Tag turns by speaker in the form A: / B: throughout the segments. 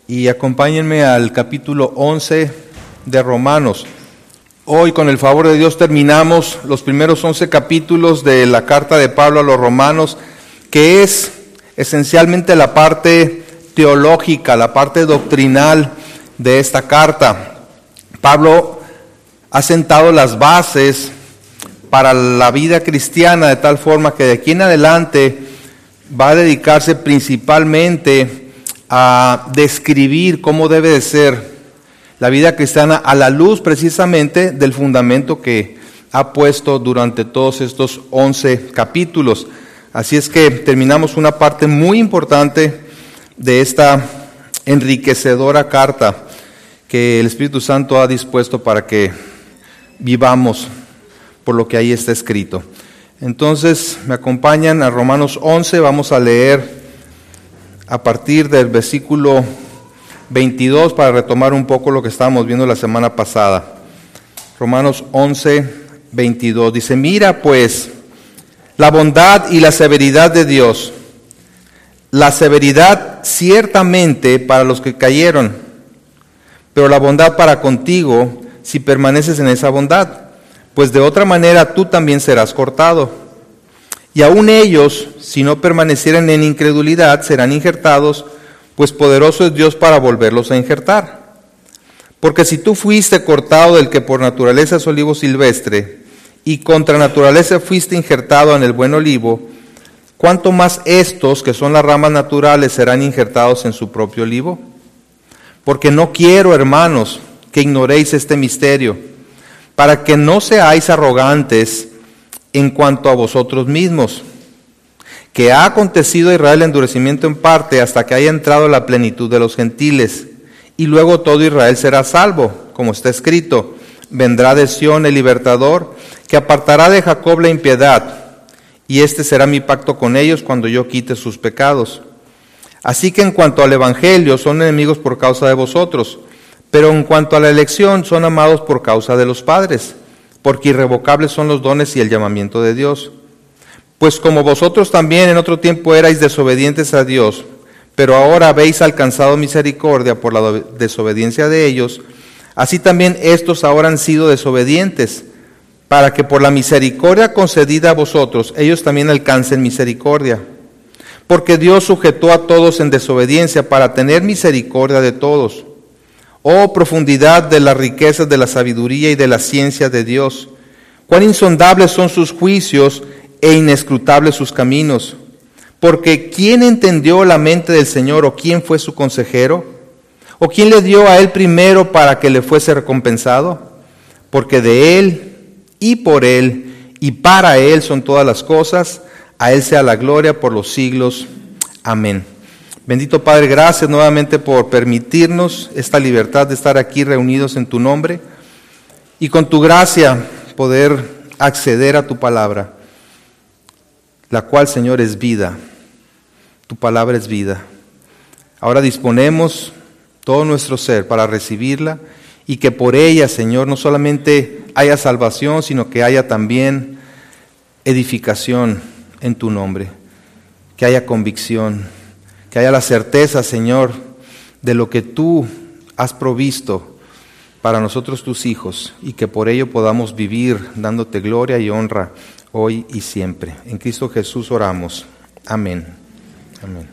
A: y acompáñenme al capítulo 11 de Romanos. Hoy, con el favor de Dios, terminamos los primeros 11 capítulos de la carta de Pablo a los romanos, que es esencialmente la parte teológica, la parte doctrinal de esta carta. Pablo ha sentado las bases para la vida cristiana de tal forma que de aquí en adelante va a dedicarse principalmente a describir cómo debe de ser la vida cristiana a la luz precisamente del fundamento que ha puesto durante todos estos 11 capítulos. Así es que terminamos una parte muy importante de esta enriquecedora carta que el Espíritu Santo ha dispuesto para que vivamos por lo que ahí está escrito. Entonces, me acompañan a Romanos 11, vamos a leer a partir del versículo 22 para retomar un poco lo que estábamos viendo la semana pasada. Romanos 11, 22, dice: mira pues la bondad y la severidad de Dios, la severidad ciertamente para los que cayeron, pero la bondad para contigo si permaneces en esa bondad, pues de otra manera tú también serás cortado. Y aun ellos, si no permanecieran en incredulidad, serán injertados, pues poderoso es Dios para volverlos a injertar. Porque si tú fuiste cortado del que por naturaleza es olivo silvestre, y contra naturaleza fuiste injertado en el buen olivo, ¿cuánto más estos, que son las ramas naturales, serán injertados en su propio olivo? Porque no quiero, hermanos, que ignoréis este misterio, para que no seáis arrogantes en cuanto a vosotros mismos, que ha acontecido a Israel endurecimiento en parte hasta que haya entrado la plenitud de los gentiles, y luego todo Israel será salvo, como está escrito: vendrá de Sión el libertador, que apartará de Jacob la impiedad, y este será mi pacto con ellos cuando yo quite sus pecados. Así que en cuanto al evangelio, son enemigos por causa de vosotros, pero en cuanto a la elección, son amados por causa de los padres, porque irrevocables son los dones y el llamamiento de Dios. Pues como vosotros también en otro tiempo erais desobedientes a Dios, pero ahora habéis alcanzado misericordia por la desobediencia de ellos, así también estos ahora han sido desobedientes, para que por la misericordia concedida a vosotros, ellos también alcancen misericordia. Porque Dios sujetó a todos en desobediencia para tener misericordia de todos. Oh profundidad de las riquezas de la sabiduría y de la ciencia de Dios, cuán insondables son sus juicios e inescrutables sus caminos. Porque ¿quién entendió la mente del Señor, o quién fue su consejero? ¿O quién le dio a él primero para que le fuese recompensado? Porque de él y por él y para él son todas las cosas, a él sea la gloria por los siglos. Amén. Bendito Padre, gracias nuevamente por permitirnos esta libertad de estar aquí reunidos en tu nombre y con tu gracia poder acceder a tu palabra, la cual, Señor, es vida. Tu palabra es vida. Ahora disponemos todo nuestro ser para recibirla y que por ella, Señor, no solamente haya salvación, sino que haya también edificación en tu nombre, que haya convicción, que haya la certeza, Señor, de lo que tú has provisto para nosotros tus hijos, y que por ello podamos vivir dándote gloria y honra hoy y siempre. En Cristo Jesús oramos. Amén. Amén.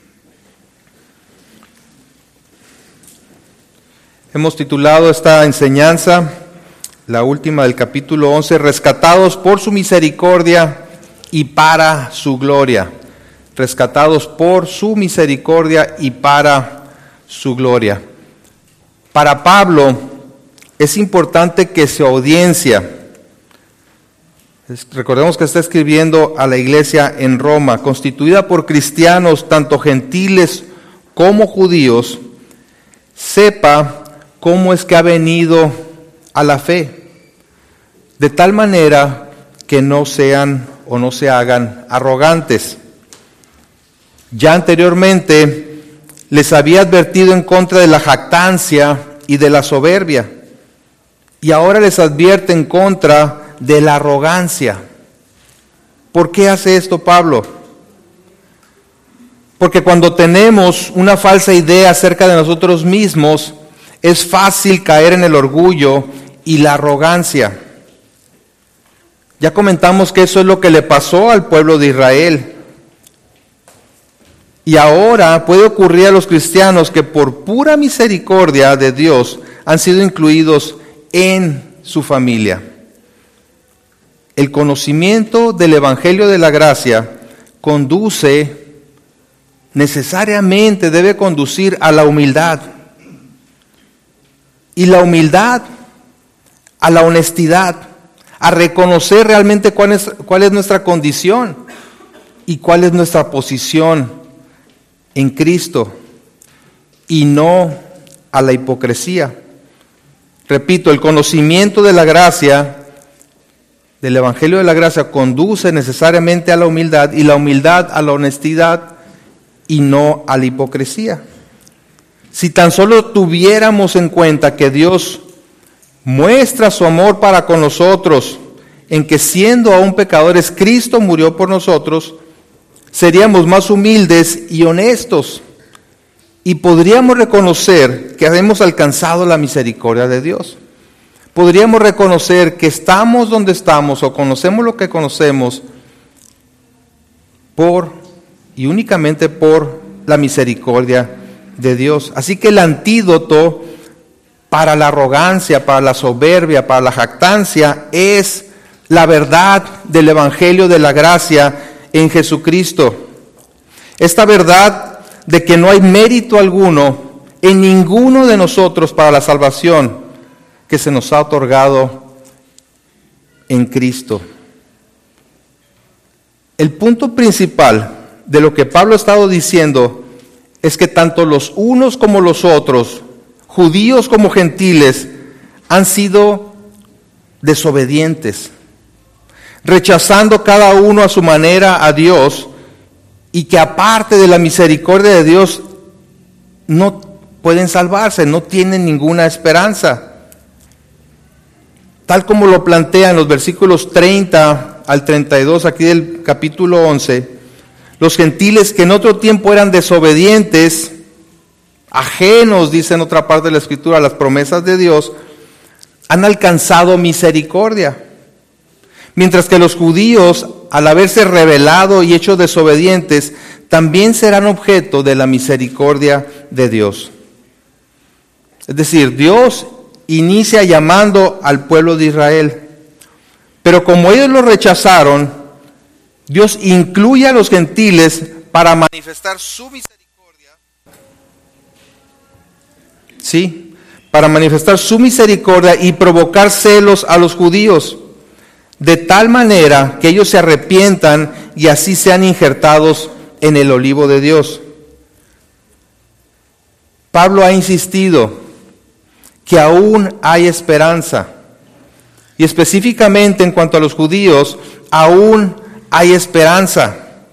A: Hemos titulado esta enseñanza, la última del capítulo 11, rescatados por su misericordia y para su gloria. Rescatados por su misericordia y para su gloria. Para Pablo es importante que su audiencia, recordemos que está escribiendo a la iglesia en Roma, constituida por cristianos, tanto gentiles como judíos, sepa cómo es que ha venido a la fe, de tal manera que no sean o no se hagan arrogantes. Ya anteriormente les había advertido en contra de la jactancia y de la soberbia, y ahora les advierte en contra de la arrogancia. ¿Por qué hace esto Pablo? Porque cuando tenemos una falsa idea acerca de nosotros mismos, es fácil caer en el orgullo y la arrogancia. Ya comentamos que eso es lo que le pasó al pueblo de Israel. Y ahora puede ocurrir a los cristianos que por pura misericordia de Dios han sido incluidos en su familia. El conocimiento del Evangelio de la Gracia necesariamente debe conducir a la humildad. Y la humildad a la honestidad, a reconocer realmente cuál es nuestra condición y cuál es nuestra posición en Cristo, y no a la hipocresía. Repito, el conocimiento de la gracia, del Evangelio de la Gracia, conduce necesariamente a la humildad, y la humildad a la honestidad, y no a la hipocresía. Si tan solo tuviéramos en cuenta que Dios muestra su amor para con nosotros, en que siendo aún pecadores, Cristo murió por nosotros, seríamos más humildes y honestos, y podríamos reconocer que hemos alcanzado la misericordia de Dios. Podríamos reconocer que estamos donde estamos o conocemos lo que conocemos por y únicamente por la misericordia de Dios. Así que el antídoto para la arrogancia, para la soberbia, para la jactancia es la verdad del Evangelio de la Gracia en Jesucristo. Esta verdad de que no hay mérito alguno en ninguno de nosotros para la salvación que se nos ha otorgado en Cristo. El punto principal de lo que Pablo ha estado diciendo es que tanto los unos como los otros, judíos como gentiles, han sido desobedientes, rechazando cada uno a su manera a Dios, y que aparte de la misericordia de Dios no pueden salvarse, no tienen ninguna esperanza. Tal como lo plantea en los versículos 30 al 32 aquí del capítulo 11, los gentiles que en otro tiempo eran desobedientes, ajenos, dice en otra parte de la Escritura, a las promesas de Dios, han alcanzado misericordia. Mientras que los judíos, al haberse rebelado y hecho desobedientes, también serán objeto de la misericordia de Dios. Es decir, Dios inicia llamando al pueblo de Israel, pero como ellos lo rechazaron, Dios incluye a los gentiles para manifestar su misericordia. Sí, para manifestar su misericordia y provocar celos a los judíos, de tal manera que ellos se arrepientan y así sean injertados en el olivo de Dios. Pablo ha insistido que aún hay esperanza, y específicamente en cuanto a los judíos, aún hay esperanza.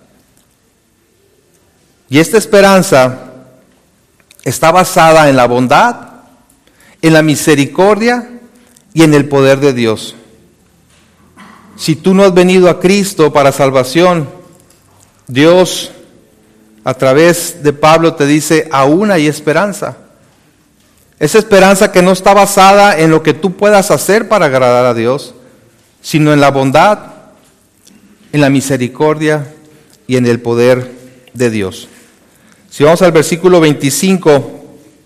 A: Y esta esperanza está basada en la bondad, en la misericordia y en el poder de Dios. Si tú no has venido a Cristo para salvación, Dios a través de Pablo te dice, aún hay esperanza. Esa esperanza que no está basada en lo que tú puedas hacer para agradar a Dios, sino en la bondad, en la misericordia y en el poder de Dios. Si vamos al versículo 25,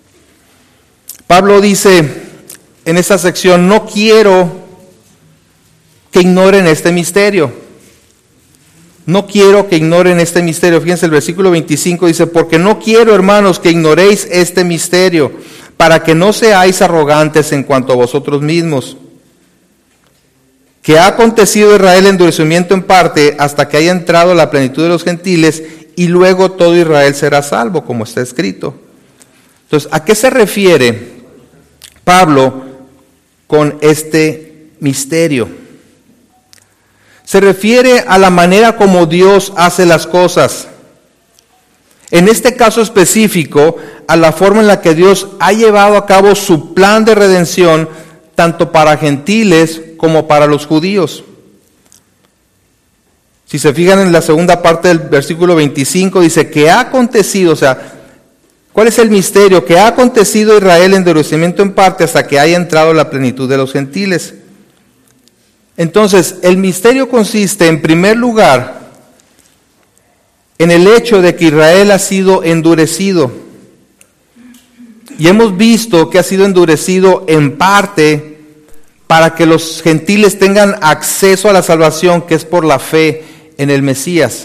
A: Pablo dice en esta sección, no quiero que ignoren este misterio. No quiero que ignoren este misterio. Fíjense, el versículo 25 dice, porque no quiero, hermanos, que ignoréis este misterio, para que no seáis arrogantes en cuanto a vosotros mismos, que ha acontecido a Israel endurecimiento en parte hasta que haya entrado la plenitud de los gentiles, y luego todo Israel será salvo, como está escrito. Entonces, ¿a qué se refiere Pablo con este misterio? Se refiere a la manera como Dios hace las cosas. En este caso específico, a la forma en la que Dios ha llevado a cabo su plan de redención, tanto para gentiles como para los judíos. Si se fijan en la segunda parte del versículo 25, dice que ha acontecido, o sea, ¿cuál es el misterio? Que ha acontecido Israel endurecimiento en parte hasta que haya entrado la plenitud de los gentiles. Entonces, el misterio consiste, en primer lugar, en el hecho de que Israel ha sido endurecido. Y hemos visto que ha sido endurecido en parte para que los gentiles tengan acceso a la salvación, que es por la fe en el Mesías.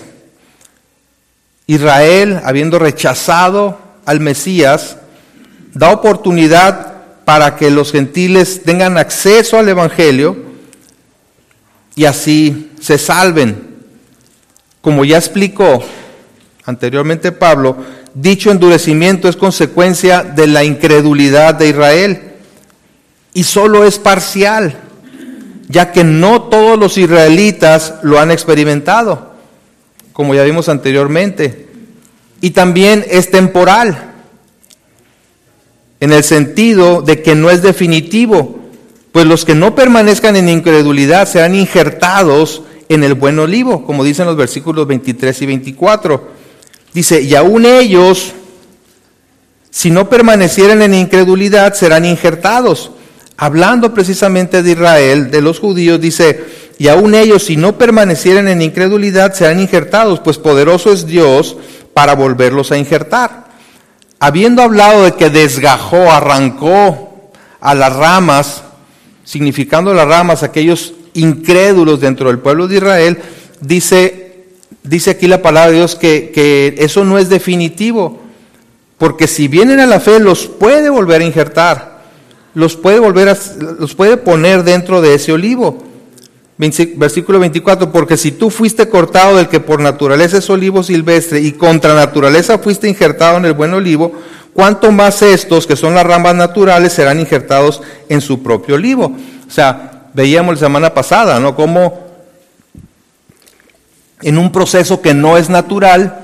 A: Israel, habiendo rechazado al Mesías, da oportunidad para que los gentiles tengan acceso al Evangelio y así se salven. Como ya explicó anteriormente Pablo, dicho endurecimiento es consecuencia de la incredulidad de Israel y solo es parcial, ya que no todos los israelitas lo han experimentado, como ya vimos anteriormente. Y también es temporal, en el sentido de que no es definitivo, pues los que no permanezcan en incredulidad serán injertados en el buen olivo, como dicen los versículos 23 y 24. Dice, y aún ellos, si no permanecieren en incredulidad, serán injertados. Hablando precisamente de Israel, de los judíos, dice, y aún ellos, si no permanecieren en incredulidad, serán injertados, pues poderoso es Dios para volverlos a injertar. Habiendo hablado de que desgajó, arrancó a las ramas, significando las ramas, aquellos incrédulos dentro del pueblo de Israel, dice aquí la palabra de Dios que eso no es definitivo, porque si vienen a la fe, los puede volver a injertar. Los puede poner dentro de ese olivo. Versículo 24, porque si tú fuiste cortado del que por naturaleza es olivo silvestre y contra naturaleza fuiste injertado en el buen olivo, cuánto más estos, que son las ramas naturales, serán injertados en su propio olivo. O sea, veíamos la semana pasada, ¿no? Cómo en un proceso que no es natural,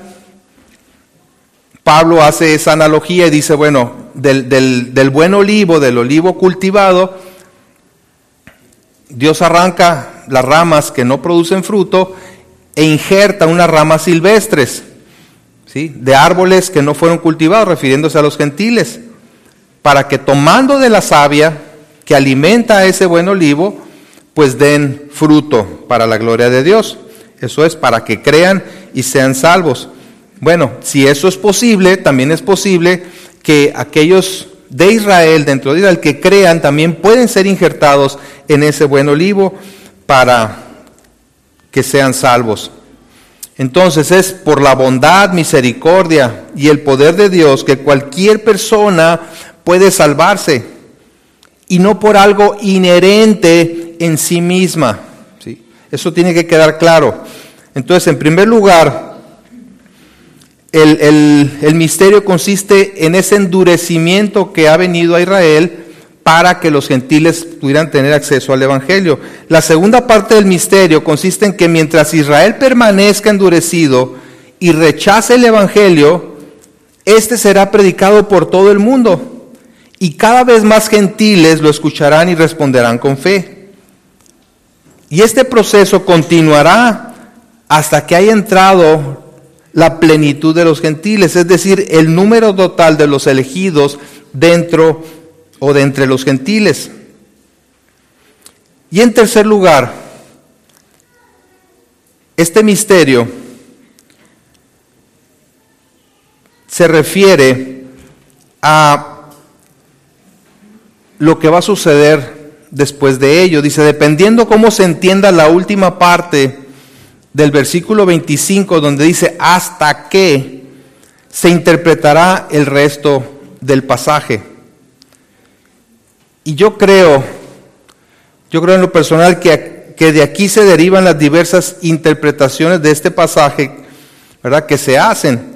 A: Pablo hace esa analogía y dice, bueno, del buen olivo, del olivo cultivado, Dios arranca las ramas que no producen fruto e injerta unas ramas silvestres, ¿sí?, de árboles que no fueron cultivados, refiriéndose a los gentiles, para que tomando de la savia que alimenta a ese buen olivo, pues den fruto para la gloria de Dios. Eso es, para que crean y sean salvos. Bueno, si eso es posible, también es posible que aquellos de Israel, dentro de Israel, que crean, también pueden ser injertados en ese buen olivo para que sean salvos. Entonces es por la bondad, misericordia y el poder de Dios que cualquier persona puede salvarse, y no por algo inherente en sí misma, ¿sí? Eso tiene que quedar claro. Entonces, en primer lugar, el misterio consiste en ese endurecimiento que ha venido a Israel para que los gentiles pudieran tener acceso al Evangelio. La segunda parte del misterio consiste en que mientras Israel permanezca endurecido y rechace el Evangelio, este será predicado por todo el mundo, y cada vez más gentiles lo escucharán y responderán con fe. Y este proceso continuará hasta que haya entrado la plenitud de los gentiles, es decir, el número total de los elegidos dentro o de entre los gentiles. Y en tercer lugar, este misterio se refiere a lo que va a suceder después de ello. Dice, dependiendo cómo se entienda la última parte del versículo 25, donde dice hasta que, se interpretará el resto del pasaje. Y yo creo en lo personal que de aquí se derivan las diversas interpretaciones de este pasaje, ¿verdad?, que se hacen,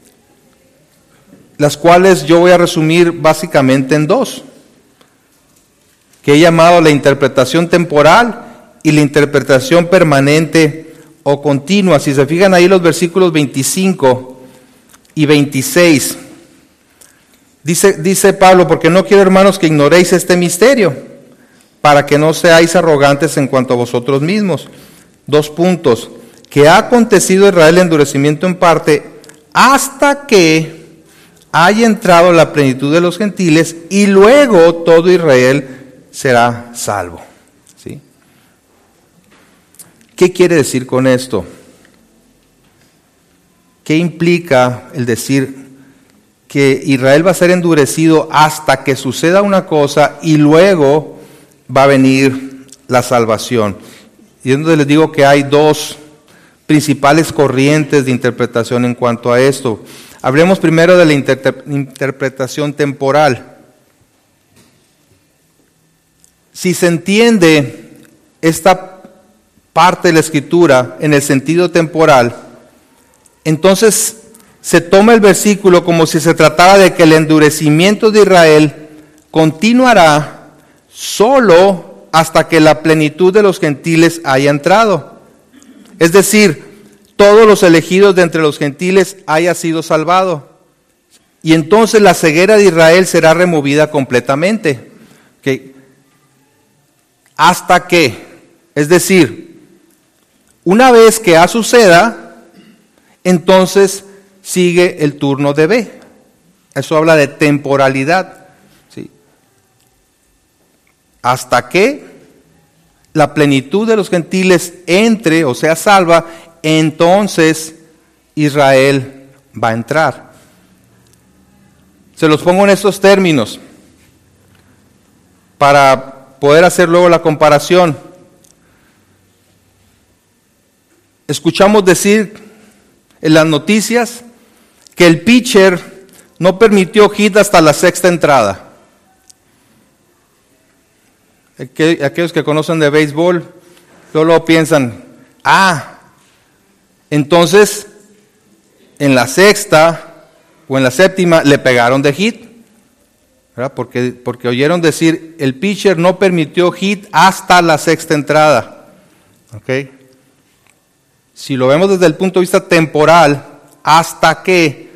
A: las cuales yo voy a resumir básicamente en dos, que he llamado la interpretación temporal y la interpretación permanente o continua. Si se fijan ahí los versículos 25 y 26, dice Pablo, porque no quiero, hermanos, que ignoréis este misterio, para que no seáis arrogantes en cuanto a vosotros mismos. 2 puntos. que ha acontecido a Israel endurecimiento en parte, hasta que haya entrado la plenitud de los gentiles, y luego todo Israel será salvo. ¿Sí? ¿Qué quiere decir con esto? ¿Qué implica el decir que Israel va a ser endurecido hasta que suceda una cosa y luego va a venir la salvación? Y es donde les digo que hay dos principales corrientes de interpretación en cuanto a esto. Hablemos primero de la interpretación temporal. Si se entiende esta parte de la Escritura en el sentido temporal, entonces se toma el versículo como si se tratara de que el endurecimiento de Israel continuará solo hasta que la plenitud de los gentiles haya entrado. Es decir, todos los elegidos de entre los gentiles haya sido salvado. Y entonces la ceguera de Israel será removida completamente. ¿Okay? Hasta que, es decir, una vez que A suceda, entonces sigue el turno de B. Eso habla de temporalidad. ¿Sí? Hasta que la plenitud de los gentiles entre, o sea, salva, entonces Israel va a entrar. Se los pongo en estos términos para poder hacer luego la comparación. Escuchamos decir en las noticias que el pitcher no permitió hit hasta la sexta entrada. Aquellos que conocen de béisbol, luego piensan, entonces en la sexta o en la séptima le pegaron de hit, ¿verdad? Porque oyeron decir, el pitcher no permitió hit hasta la sexta entrada. ¿Okay? Si lo vemos desde el punto de vista temporal, hasta que,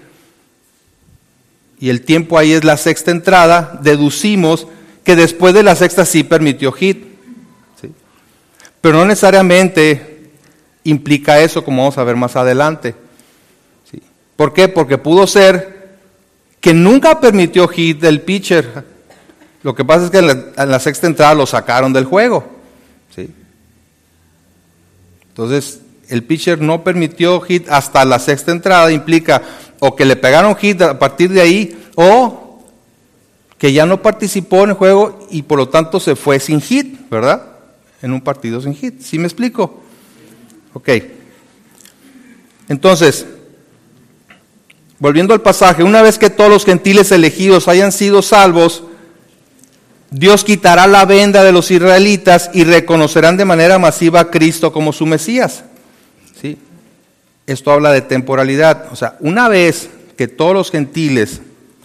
A: y el tiempo ahí es la sexta entrada, deducimos que después de la sexta sí permitió hit. ¿Sí? Pero no necesariamente implica eso, como vamos a ver más adelante. ¿Sí? ¿Por qué? Porque pudo ser que nunca permitió hit del pitcher. Lo que pasa es que en la sexta entrada lo sacaron del juego. ¿Sí? Entonces, el pitcher no permitió hit hasta la sexta entrada, implica o que le pegaron hit a partir de ahí, o que ya no participó en el juego y por lo tanto se fue sin hit, ¿verdad? En un partido sin hit. ¿Sí me explico? Ok. Entonces, volviendo al pasaje, una vez que todos los gentiles elegidos hayan sido salvos, Dios quitará la venda de los israelitas y reconocerán de manera masiva a Cristo como su Mesías. ¿Sí? Esto habla de temporalidad. O sea, una vez que todos los gentiles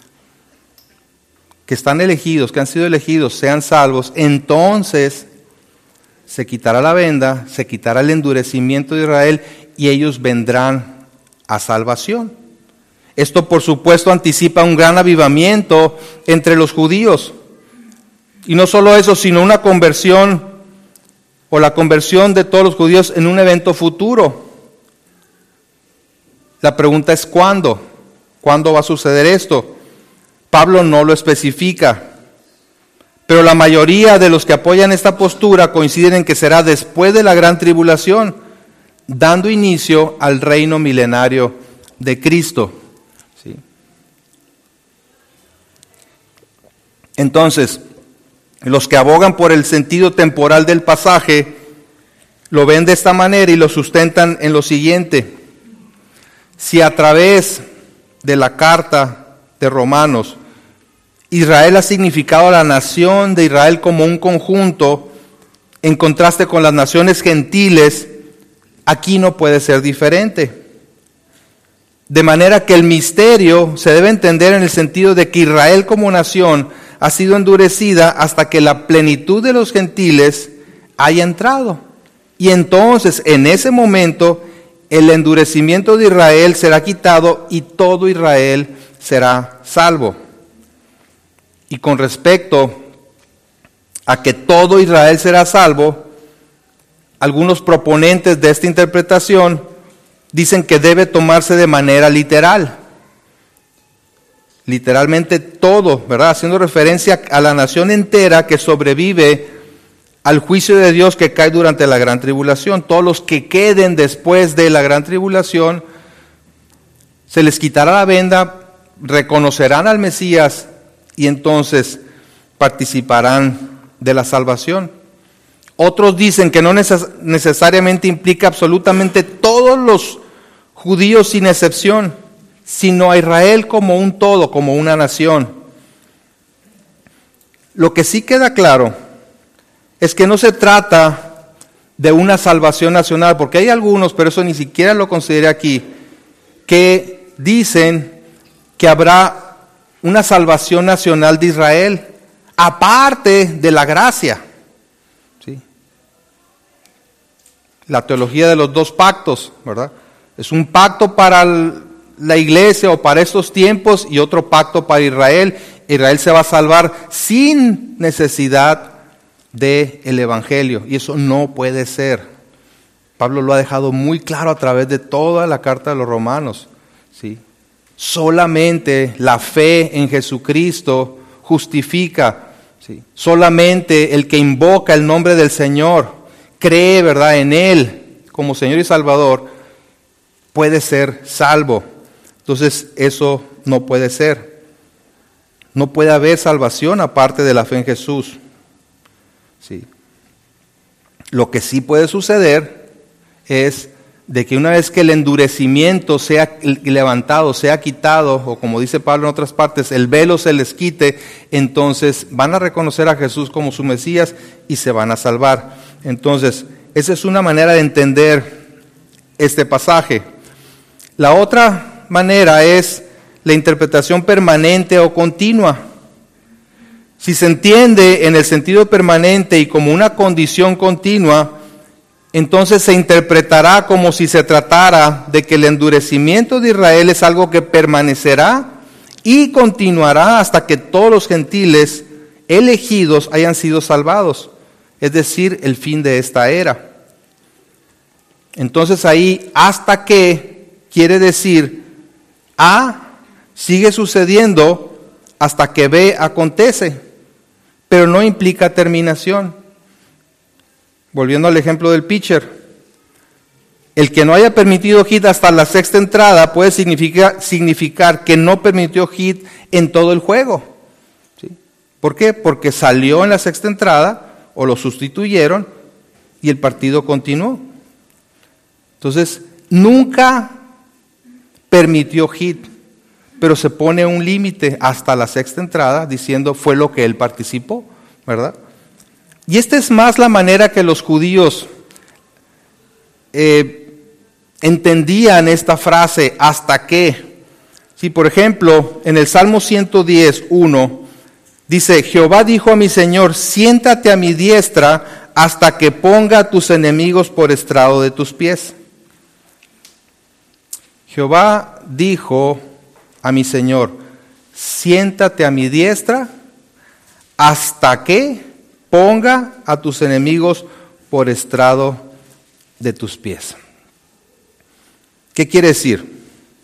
A: que están elegidos, que han sido elegidos, sean salvos, entonces se quitará la venda, se quitará el endurecimiento de Israel y ellos vendrán a salvación. Esto, por supuesto, anticipa un gran avivamiento entre los judíos. Y no solo eso, sino una conversión o la conversión de todos los judíos en un evento futuro. La pregunta es ¿cuándo? ¿Cuándo va a suceder esto? Pablo no lo especifica, pero la mayoría de los que apoyan esta postura coinciden en que será después de la gran tribulación, dando inicio al reino milenario de Cristo. ¿Sí? Entonces, los que abogan por el sentido temporal del pasaje lo ven de esta manera y lo sustentan en lo siguiente. Si a través de la carta de Romanos Israel ha significado a la nación de Israel como un conjunto, en contraste con las naciones gentiles, aquí no puede ser diferente. De manera que el misterio se debe entender en el sentido de que Israel como nación ha sido endurecida hasta que la plenitud de los gentiles haya entrado. Y entonces, en ese momento, el endurecimiento de Israel será quitado y todo Israel será salvo. Y con respecto a que todo Israel será salvo, algunos proponentes de esta interpretación dicen que debe tomarse de manera literal. Literalmente todo, ¿verdad? Haciendo referencia a la nación entera que sobrevive al juicio de Dios que cae durante la gran tribulación. Todos los que queden después de la gran tribulación, se les quitará la venda, reconocerán al Mesías y entonces participarán de la salvación. Otros dicen que no necesariamente implica absolutamente todos los judíos sin excepción, sino a Israel como un todo, como una nación. Lo que sí queda claro es que no se trata de una salvación nacional, porque hay algunos, pero eso ni siquiera lo consideré aquí, que dicen que habrá una salvación nacional de Israel, aparte de la gracia. ¿Sí? La teología de los dos pactos, ¿verdad? Es un pacto para la iglesia o para estos tiempos y otro pacto para Israel. Israel se va a salvar sin necesidad del evangelio, y eso no puede ser. Pablo lo ha dejado muy claro a través de toda la carta de los Romanos. ¿Sí? Solamente la fe en Jesucristo justifica. ¿Sí? Solamente el que invoca el nombre del Señor, cree, ¿verdad?, en Él como Señor y Salvador, puede ser salvo. Entonces eso no puede ser. No puede haber salvación aparte de la fe en Jesús. ¿Sí? Lo que sí puede suceder es de que una vez que el endurecimiento sea levantado, sea quitado, o como dice Pablo en otras partes, el velo se les quite, entonces van a reconocer a Jesús como su Mesías y se van a salvar. Entonces, esa es una manera de entender este pasaje. La otra manera es la interpretación permanente o continua. Si se entiende en el sentido permanente y como una condición continua, entonces se interpretará como si se tratara de que el endurecimiento de Israel es algo que permanecerá y continuará hasta que todos los gentiles elegidos hayan sido salvados, es decir, el fin de esta era. Entonces ahí, hasta que quiere decir A sigue sucediendo hasta que B acontece, pero no implica terminación. Volviendo al ejemplo del pitcher, el que no haya permitido hit hasta la sexta entrada puede significar que no permitió hit en todo el juego. ¿Sí? ¿Por qué? Porque salió en la sexta entrada o lo sustituyeron y el partido continuó. Entonces, nunca permitió hit, pero se pone un límite hasta la sexta entrada diciendo fue lo que él participó, ¿verdad? Y esta es más la manera que los judíos entendían esta frase, hasta que. Si por ejemplo, en el Salmo 110:1 dice, Jehová dijo a mi Señor, siéntate a mi diestra hasta que ponga a tus enemigos por estrado de tus pies. Jehová dijo a mi Señor, siéntate a mi diestra hasta que ponga a tus enemigos por estrado de tus pies. ¿Qué quiere decir?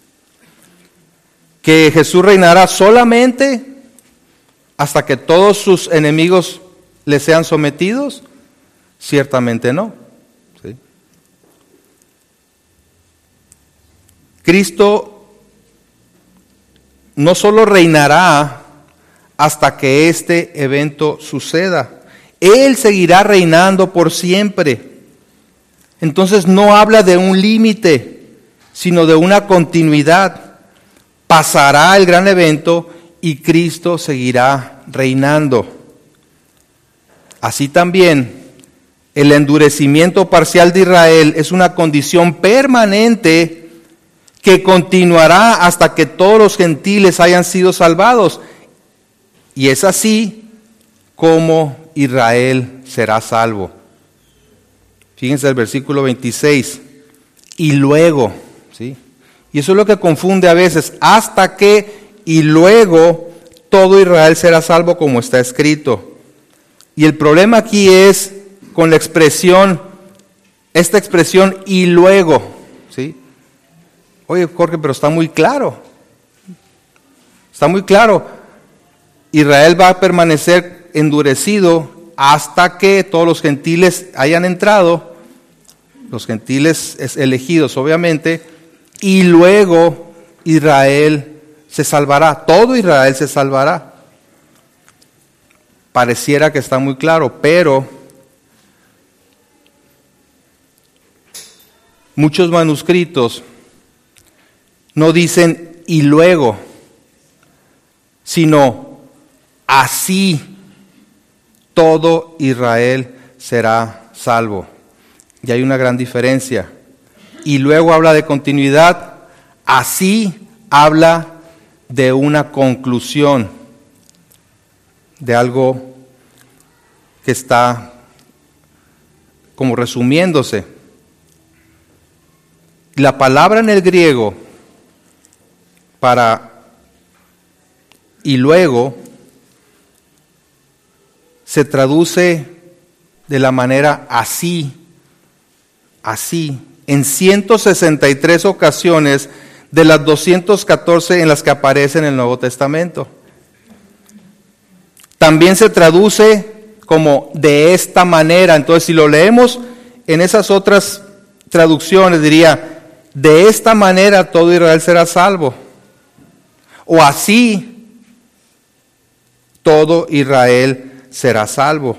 A: ¿Que Jesús reinará solamente hasta que todos sus enemigos le sean sometidos? Ciertamente no. ¿Sí? Cristo no solo reinará hasta que este evento suceda, Él seguirá reinando por siempre. Entonces no habla de un límite, sino de una continuidad. Pasará el gran evento y Cristo seguirá reinando. Así también, el endurecimiento parcial de Israel es una condición permanente que continuará hasta que todos los gentiles hayan sido salvados. Y es así como Israel será salvo. Fíjense el versículo 26. Y luego, ¿sí? Y eso es lo que confunde a veces. Hasta que, y luego, todo Israel será salvo como está escrito. Y el problema aquí es con la expresión esta expresión y luego, ¿sí? Oye, Jorge, pero está muy claro. Está muy claro. Israel va a permanecer endurecido hasta que todos los gentiles hayan entrado, los gentiles elegidos obviamente, y luego Israel se salvará, todo Israel se salvará. Pareciera que está muy claro, pero muchos manuscritos no dicen y luego, sino así todo Israel será salvo. Y hay una gran diferencia. Y luego habla de continuidad, así habla de una conclusión, de algo que está como resumiéndose. La palabra en el griego para y luego se traduce de la manera así, en 163 ocasiones de las 214 en las que aparece en el Nuevo Testamento. También se traduce como de esta manera. Entonces, si lo leemos en esas otras traducciones, diría, de esta manera todo Israel será salvo. O así todo Israel será salvo.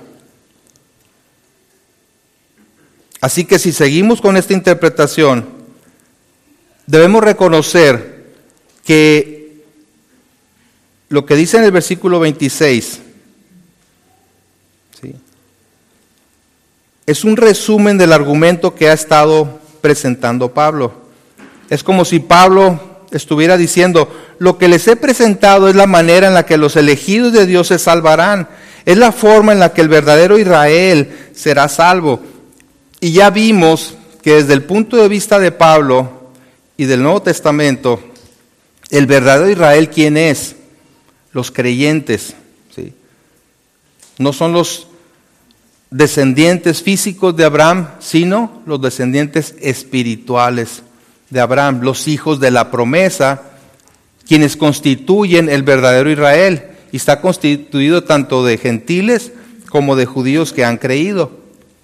A: Así que si seguimos con esta interpretación, debemos reconocer que lo que dice en el versículo 26, ¿sí?, es un resumen del argumento que ha estado presentando Pablo. Es como si Pablo estuviera diciendo, lo que les he presentado es la manera en la que los elegidos de Dios se salvarán. Es la forma en la que el verdadero Israel será salvo. Y ya vimos que desde el punto de vista de Pablo y del Nuevo Testamento, el verdadero Israel, ¿quién es? Los creyentes, ¿sí? No son los descendientes físicos de Abraham, sino los descendientes espirituales de Abraham, los hijos de la promesa, quienes constituyen el verdadero Israel, y está constituido tanto de gentiles como de judíos que han creído.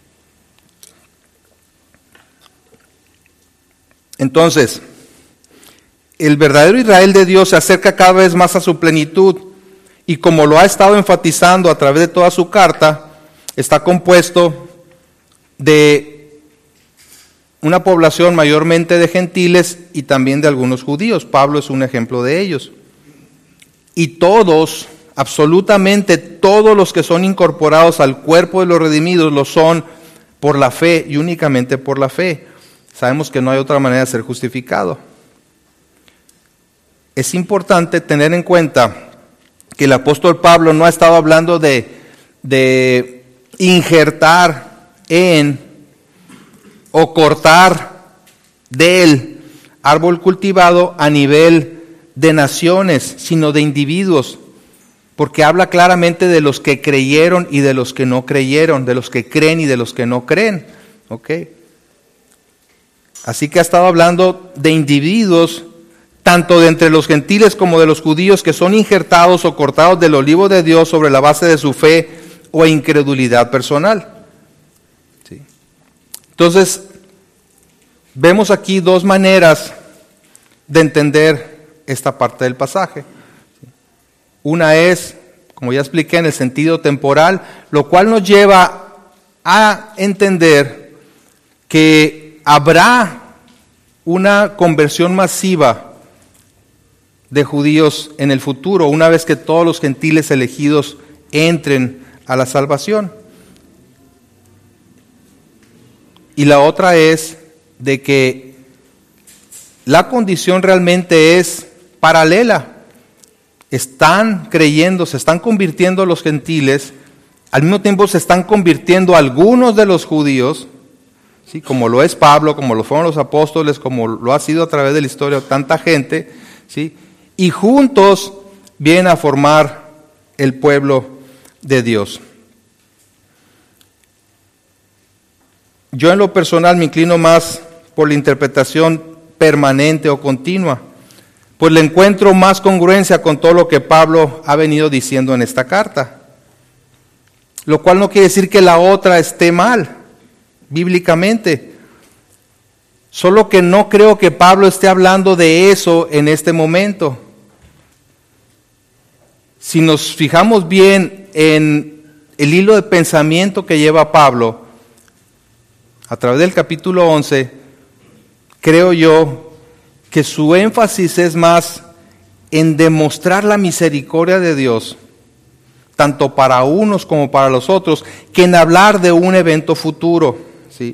A: Entonces, el verdadero Israel de Dios se acerca cada vez más a su plenitud, y como lo ha estado enfatizando a través de toda su carta, está compuesto de una población mayormente de gentiles y también de algunos judíos. Pablo es un ejemplo de ellos. Y todos, absolutamente todos los que son incorporados al cuerpo de los redimidos, lo son por la fe y únicamente por la fe. Sabemos que no hay otra manera de ser justificado. Es importante tener en cuenta que el apóstol Pablo no ha estado hablando de injertar en o cortar del árbol cultivado a nivel de naciones, sino de individuos, porque habla claramente de los que creyeron y de los que no creyeron, de los que creen y de los que no creen. ¿Ok? Así que ha estado hablando de individuos, tanto de entre los gentiles como de los judíos, que son injertados o cortados del olivo de Dios sobre la base de su fe o incredulidad personal. ¿Sí? Entonces, vemos aquí dos maneras de entender esta parte del pasaje. Una es, como ya expliqué, en el sentido temporal, lo cual nos lleva a entender que habrá una conversión masiva de judíos en el futuro, una vez que todos los gentiles elegidos entren a la salvación. Y la otra es de que la condición realmente es paralela. Están creyendo, se están convirtiendo los gentiles, al mismo tiempo se están convirtiendo algunos de los judíos, ¿sí?, como lo es Pablo, como lo fueron los apóstoles, como lo ha sido a través de la historia tanta gente, ¿sí?, y juntos vienen a formar el pueblo de Dios. Yo en lo personal me inclino más por la interpretación permanente o continua, pues le encuentro más congruencia con todo lo que Pablo ha venido diciendo en esta carta. Lo cual no quiere decir que la otra esté mal, bíblicamente. Solo que no creo que Pablo esté hablando de eso en este momento. Si nos fijamos bien en el hilo de pensamiento que lleva Pablo a través del capítulo 11, creo yo que su énfasis es más en demostrar la misericordia de Dios, tanto para unos como para los otros, que en hablar de un evento futuro, ¿sí?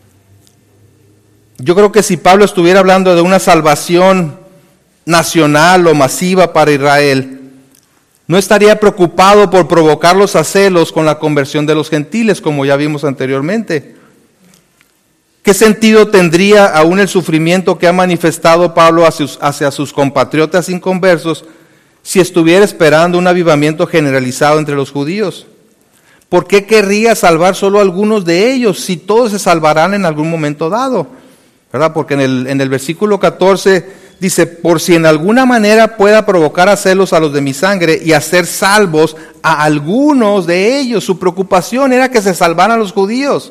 A: Yo creo que si Pablo estuviera hablando de una salvación nacional o masiva para Israel, no estaría preocupado por provocarlos a celos con la conversión de los gentiles, como ya vimos anteriormente. ¿Qué sentido tendría aún el sufrimiento que ha manifestado Pablo hacia sus compatriotas inconversos si estuviera esperando un avivamiento generalizado entre los judíos? ¿Por qué querría salvar solo a algunos de ellos si todos se salvarán en algún momento dado? ¿Verdad? Porque en el versículo 14 dice, por si en alguna manera pueda provocar a celos a los de mi sangre y hacer salvos a algunos de ellos. Su preocupación era que se salvaran los judíos.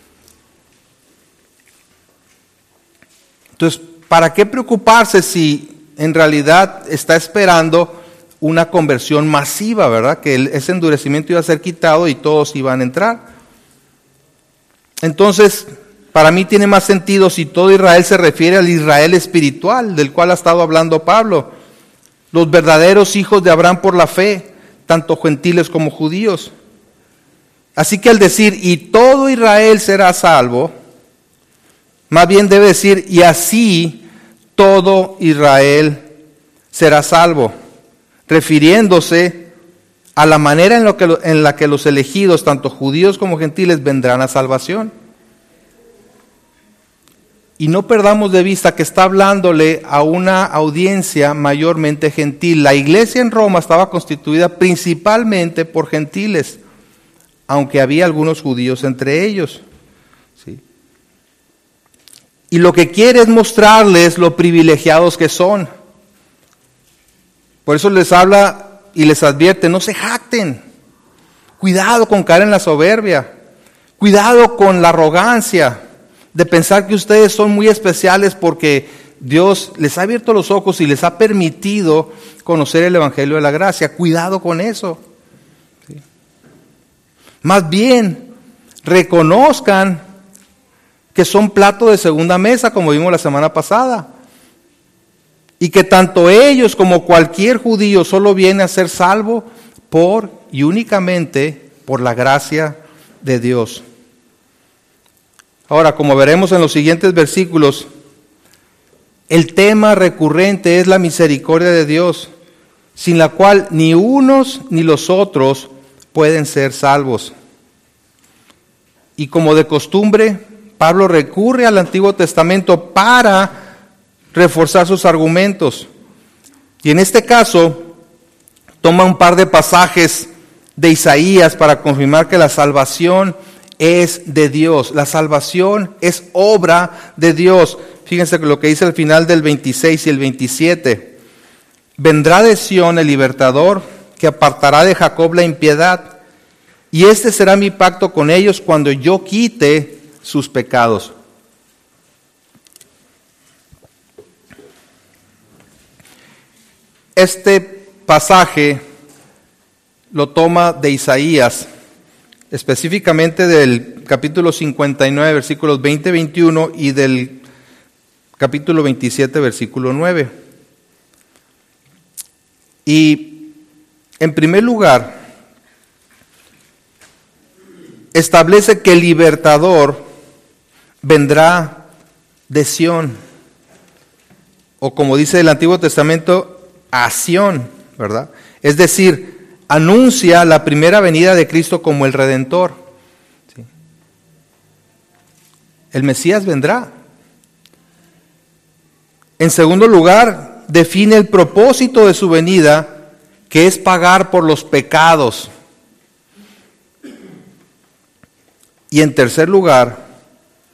A: Entonces, ¿para qué preocuparse si en realidad está esperando una conversión masiva, verdad? Que ese endurecimiento iba a ser quitado y todos iban a entrar. Entonces, para mí tiene más sentido si todo Israel se refiere al Israel espiritual, del cual ha estado hablando Pablo. Los verdaderos hijos de Abraham por la fe, tanto gentiles como judíos. Así que al decir, y todo Israel será salvo, más bien debe decir, y así todo Israel será salvo, refiriéndose a la manera en la que los elegidos, tanto judíos como gentiles, vendrán a salvación. Y no perdamos de vista que está hablándole a una audiencia mayormente gentil. La iglesia en Roma estaba constituida principalmente por gentiles, aunque había algunos judíos entre ellos. ¿Sí? Y lo que quiere es mostrarles lo privilegiados que son. Por eso les habla y les advierte, no se jacten. Cuidado con caer en la soberbia. Cuidado con la arrogancia de pensar que ustedes son muy especiales porque Dios les ha abierto los ojos y les ha permitido conocer el Evangelio de la gracia. Cuidado con eso. ¿Sí? Más bien, reconozcan que son plato de segunda mesa, como vimos la semana pasada. Y que tanto ellos como cualquier judío solo viene a ser salvo por y únicamente por la gracia de Dios. Ahora, como veremos en los siguientes versículos, el tema recurrente es la misericordia de Dios, sin la cual ni unos ni los otros pueden ser salvos. Y como de costumbre, Pablo recurre al Antiguo Testamento para reforzar sus argumentos. Y en este caso, toma un par de pasajes de Isaías para confirmar que la salvación es de Dios. La salvación es obra de Dios. Fíjense lo que dice al final del 26 y el 27. Vendrá de Sión el libertador, que apartará de Jacob la impiedad, y este será mi pacto con ellos cuando yo quite sus pecados. Este pasaje lo toma de Isaías, específicamente del capítulo 59, versículos 20-21 y del capítulo 27, versículo 9. Y en primer lugar, establece que el libertador vendrá de Sión, o como dice el Antiguo Testamento, a Sión, ¿verdad? Es decir, anuncia la primera venida de Cristo como el Redentor. ¿Sí? El Mesías vendrá. En segundo lugar, define el propósito de su venida, que es pagar por los pecados. Y en tercer lugar,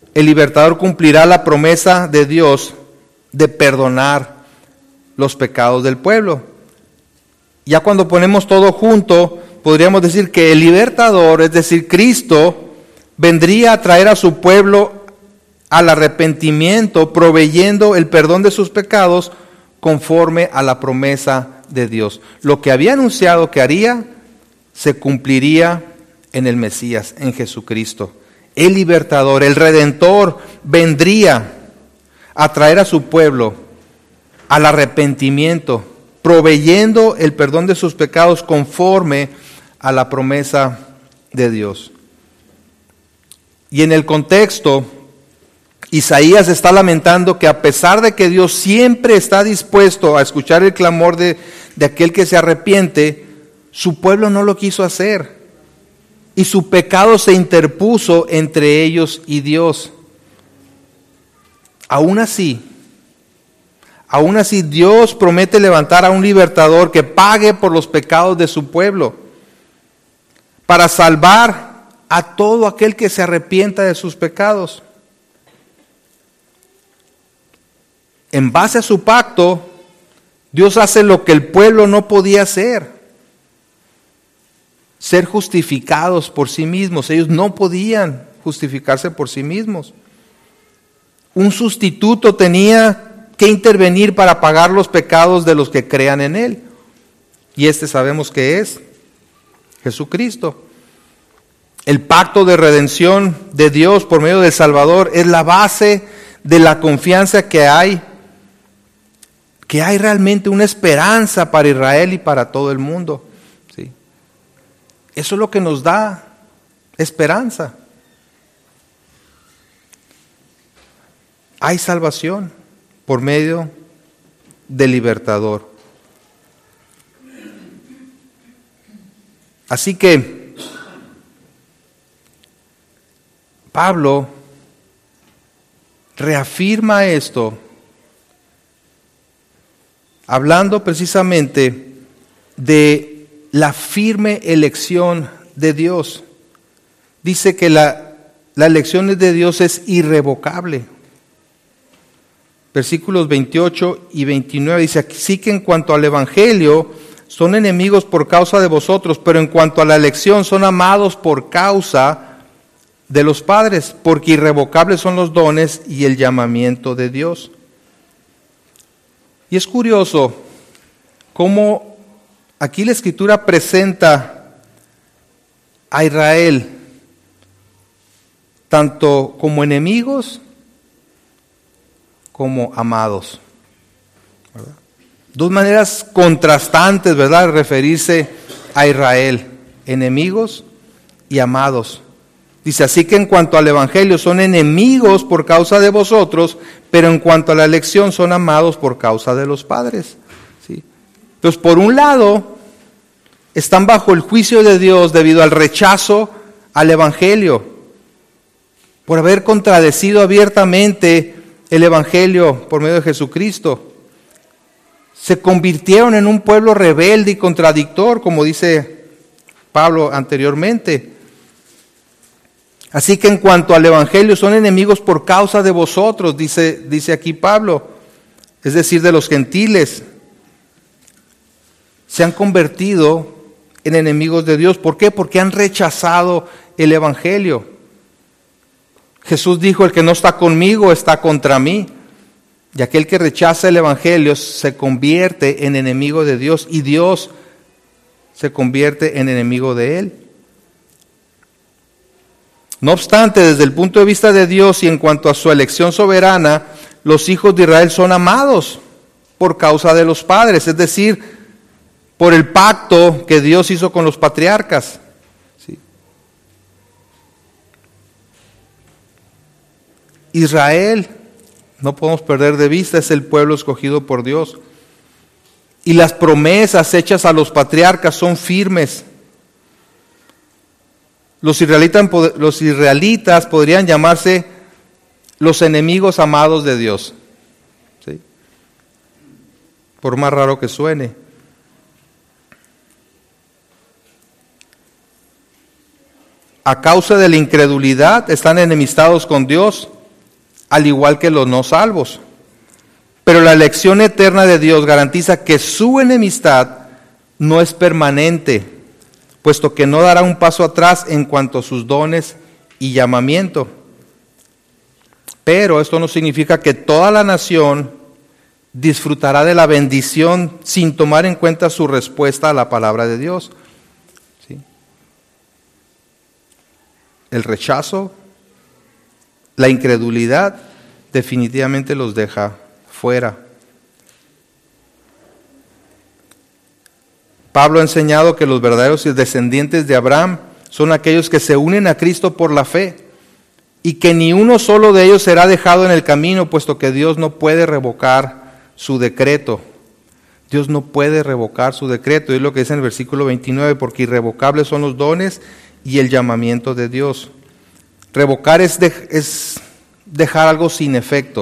A: el libertador cumplirá la promesa de Dios de perdonar los pecados del pueblo. Ya cuando ponemos todo junto, podríamos decir que el libertador, es decir, Cristo, vendría a traer a su pueblo al arrepentimiento, proveyendo el perdón de sus pecados conforme a la promesa de Dios. Lo que había anunciado que haría, se cumpliría en el Mesías, en Jesucristo. El libertador, el redentor, vendría a traer a su pueblo al arrepentimiento, proveyendo el perdón de sus pecados conforme a la promesa de Dios. Y en el contexto, Isaías está lamentando que a pesar de que Dios siempre está dispuesto a escuchar el clamor de aquel que se arrepiente, su pueblo no lo quiso hacer. Y su pecado se interpuso entre ellos y Dios. Aún así, Dios promete levantar a un libertador que pague por los pecados de su pueblo, para salvar a todo aquel que se arrepienta de sus pecados. En base a su pacto, Dios hace lo que el pueblo no podía hacer: ser justificados por sí mismos. Ellos no podían justificarse por sí mismos. Un sustituto tenía que intervenir para pagar los pecados de los que crean en Él. Y sabemos que es Jesucristo. El pacto de redención de Dios por medio del Salvador es la base de la confianza que hay realmente una esperanza para Israel y para todo el mundo. ¿Sí? Eso es lo que nos da esperanza. Hay salvación por medio del libertador. Así que Pablo reafirma esto, hablando precisamente de la firme elección de Dios. Dice que la elección de Dios es irrevocable. Versículos 28 y 29 dice: así que en cuanto al Evangelio son enemigos por causa de vosotros, pero en cuanto a la elección son amados por causa de los padres, porque irrevocables son los dones y el llamamiento de Dios. Y es curioso cómo aquí la Escritura presenta a Israel tanto como enemigos como amados, ¿verdad? Dos maneras contrastantes, ¿verdad?, de referirse a Israel: enemigos y amados. Dice: así que en cuanto al Evangelio son enemigos por causa de vosotros, pero en cuanto a la elección son amados por causa de los padres. ¿Sí? Entonces, por un lado, están bajo el juicio de Dios debido al rechazo al Evangelio, por haber contradecido abiertamente el Evangelio por medio de Jesucristo. Se convirtieron en un pueblo rebelde y contradictor, como dice Pablo anteriormente. Así que en cuanto al Evangelio son enemigos por causa de vosotros, dice aquí Pablo, es decir, de los gentiles. Se han convertido en enemigos de Dios. ¿Por qué? Porque han rechazado el Evangelio. Jesús dijo: el que no está conmigo está contra mí. Y aquel que rechaza el Evangelio se convierte en enemigo de Dios, y Dios se convierte en enemigo de él. No obstante, desde el punto de vista de Dios y en cuanto a su elección soberana, los hijos de Israel son amados por causa de los padres, es decir, por el pacto que Dios hizo con los patriarcas. ¿Sí? Israel, no podemos perder de vista, es el pueblo escogido por Dios. Y las promesas hechas a los patriarcas son firmes. Los israelitas podrían llamarse los enemigos amados de Dios. ¿Sí? Por más raro que suene. A causa de la incredulidad están enemistados con Dios al igual que los no salvos. Pero la elección eterna de Dios garantiza que su enemistad no es permanente, puesto que no dará un paso atrás en cuanto a sus dones y llamamiento. Pero esto no significa que toda la nación disfrutará de la bendición sin tomar en cuenta su respuesta a la palabra de Dios. ¿Sí? El rechazo, la incredulidad, definitivamente los deja fuera. Pablo ha enseñado que los verdaderos descendientes de Abraham son aquellos que se unen a Cristo por la fe y que ni uno solo de ellos será dejado en el camino, puesto que Dios no puede revocar su decreto. Dios no puede revocar su decreto, es lo que dice en el versículo 29, porque irrevocables son los dones y el llamamiento de Dios. Revocar es dejar algo sin efecto.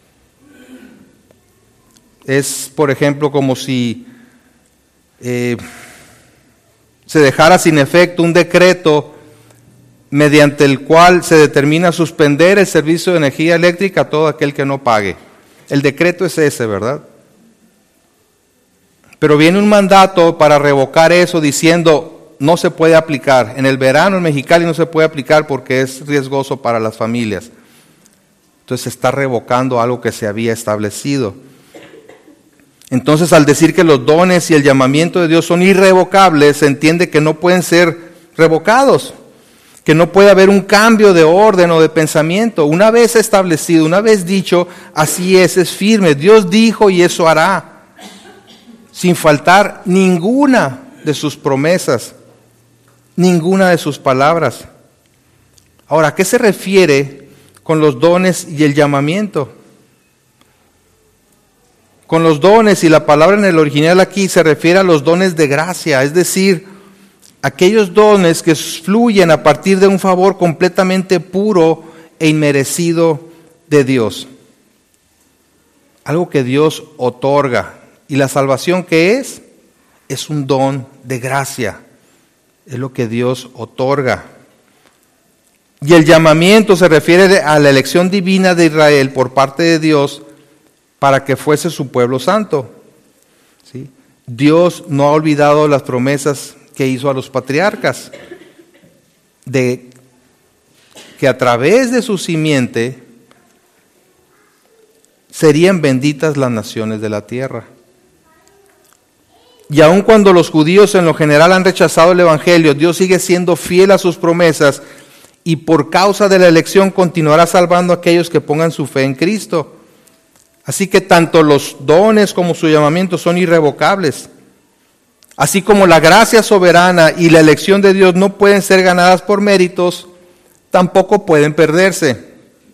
A: Es, por ejemplo, como si se dejara sin efecto un decreto mediante el cual se determina suspender el servicio de energía eléctrica a todo aquel que no pague. El decreto es ese, ¿verdad? Pero viene un mandato para revocar eso diciendo no se puede aplicar. En el verano en Mexicali no se puede aplicar porque es riesgoso para las familias. Entonces se está revocando algo que se había establecido. Entonces, al decir que los dones y el llamamiento de Dios son irrevocables, se entiende que no pueden ser revocados, que no puede haber un cambio de orden o de pensamiento. Una vez establecido, una vez dicho, así es firme. Dios dijo y eso hará, sin faltar ninguna de sus promesas, ninguna de sus palabras. Ahora, ¿a qué se refiere con los dones y el llamamiento? Con los dones, y la palabra en el original aquí se refiere a los dones de gracia, es decir, aquellos dones que fluyen a partir de un favor completamente puro e inmerecido de Dios. Algo que Dios otorga. ¿Y la salvación qué es? Es un don de gracia. Es lo que Dios otorga. Y el llamamiento se refiere a la elección divina de Israel por parte de Dios para que fuese su pueblo santo. ¿Sí? Dios no ha olvidado las promesas que hizo a los patriarcas, de que a través de su simiente serían benditas las naciones de la tierra. Y aun cuando los judíos en lo general han rechazado el evangelio, Dios sigue siendo fiel a sus promesas y por causa de la elección continuará salvando a aquellos que pongan su fe en Cristo. Así que tanto los dones como su llamamiento son irrevocables. Así como la gracia soberana y la elección de Dios no pueden ser ganadas por méritos, tampoco pueden perderse.